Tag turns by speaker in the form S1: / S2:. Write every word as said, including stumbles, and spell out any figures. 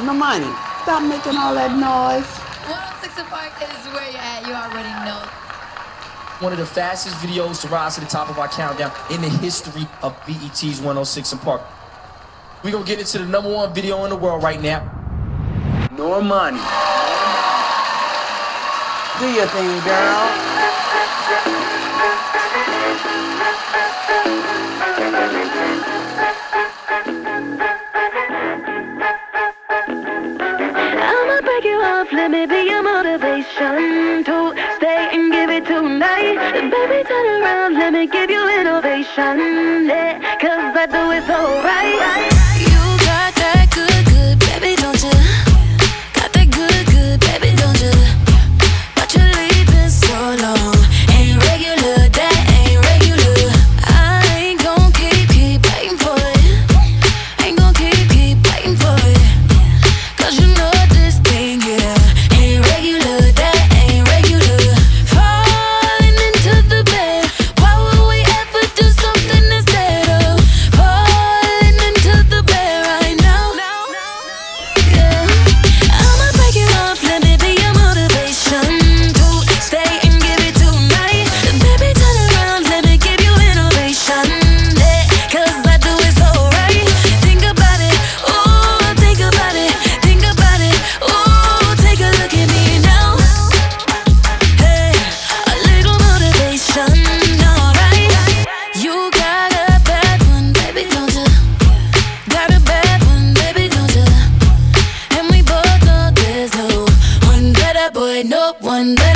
S1: No money. Stop making all that noise.
S2: one oh six and Park is where you're at. You already know.
S3: One of the fastest videos to rise to the top of our countdown in the history of B E T's one oh six and Park. We're gonna get into the number one video in the world right now. Normani.
S1: Do your thing, girl.
S4: I'ma break you off, let me be your motivation to stay and give it tonight. Baby, turn around, let me give you innovation, yeah, cause I do it so right.
S5: You got that good, good, baby, don't you? Got that good, good, baby, don't you? But you're leaving so long. Ain't regular, that ain't regular. I ain't gon' keep, keep waiting for it. Ain't gon' keep, keep waiting for it. Cause you know this thing, yeah, ain't regular, that ain't regular. Falling into the bed, why would we ever do something instead of falling into the bed right now? Yeah, I'ma break you off, let me be your motivation to stay and give it tonight. Baby, turn around, let me give you innovation, yeah, cause I do it so right. Think about it, ooh, think about it, think about it, ooh, take a look at me now. Hey, a little motivation, alright. You got a bad one, baby, don't you? Got a bad one, baby, don't you? And we both know there's no one better, boy, no one better.